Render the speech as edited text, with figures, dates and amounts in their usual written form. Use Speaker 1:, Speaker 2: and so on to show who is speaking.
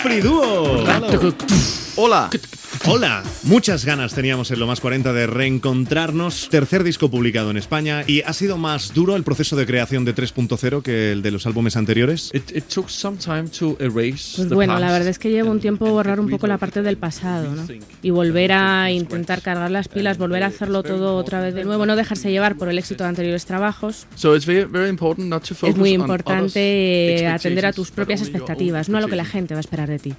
Speaker 1: Friduo.
Speaker 2: Hola.
Speaker 1: Hola, muchas ganas teníamos en Lo Más 40 de reencontrarnos. Tercer disco publicado en España. ¿Y ha sido más duro el proceso de creación de 3.0 que el de los álbumes anteriores?
Speaker 3: Pues bueno, la verdad es que lleva un tiempo borrar un poco la parte del pasado, ¿no? Y volver a intentar cargar las pilas, volver a hacerlo todo otra vez de nuevo, no dejarse llevar por el éxito de anteriores trabajos. Es muy importante atender a tus propias expectativas, no a lo que la gente va a esperar de ti.